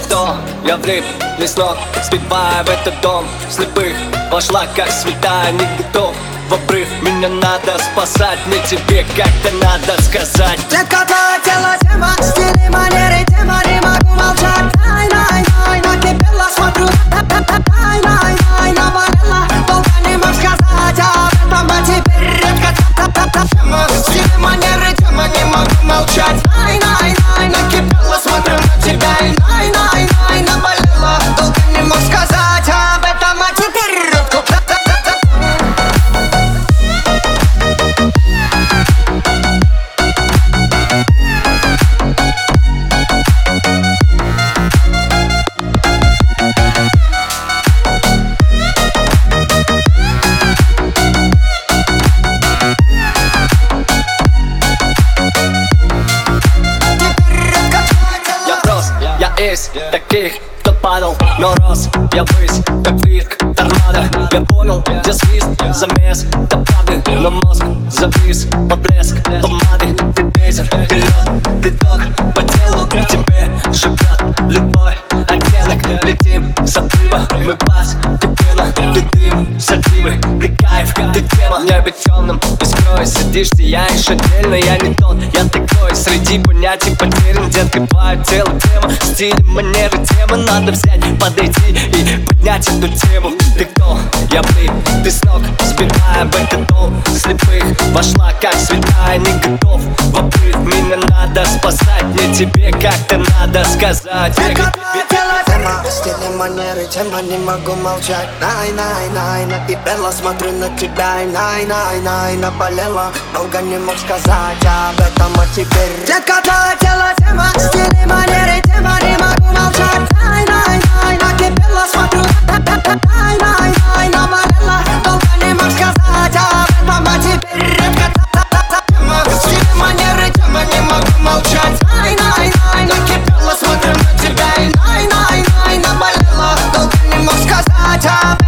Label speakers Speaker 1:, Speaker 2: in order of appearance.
Speaker 1: кто? Я влип, весь ног, сбивая в этот дом слепых. Вошла как святая, не готов в обрыв. Меня надо спасать, мне тебе как-то надо сказать.
Speaker 2: Детка, твое тело тема, стиль и манеры тема. Не могу молчать, най-най-най. На кипело смотрю, най-най-най. Наболело, долго не мог сказать об этом, а теперь редко тема. Стиль и манеры тема, не могу молчать, най-най-най. На кипело смотрю на тебя и най-най-най. Наболело, долго не мог сказать об этом, а теперь редко.
Speaker 1: Из таких, кто падал, но рос я ввысь, как вирк, торнадо. Я понял, где свист, замес, до правды. Но мозг завис, поблеск помады. Ты ветер, ты лед, ты ток по телу. Тебе живет любой оттенок. Летим с отрыва, мы постепенно. Ты дым, сативы, ты кайф, ты тема. В небе темном, искрой сидишь, сияешь отдельно. Я не тот, я такой, среди понятий потерян. Детка, твое тело тема, стиль, манеры, тема. Надо взять, подойти и поднять эту тему. Ты кто? Я влип, ты с ног, сбивая в этот дом слепых. Вошла как святая, не готов в обрыв. Меня надо спасать, мне тебе как-то надо сказать.
Speaker 2: Детка, твое тело тема, стиль и манеры тема. Не могу молчать, най-най-най. На кипело смотрю на тебя и най-най-най. Наболело, долго не мог сказать об этом, а теперь детка, твое тело тема, стиль и манеры тема. Не могу молчать, най-най-най. На кипело смотрю, най-най-най. Наболело, долго не мог сказать об этом, а теперь редко тема. Стиль и манеры тема, не могу молчать, най-най-най. На кипело смотрю на тебя и най-най-най. Наболело, долго не мог сказать об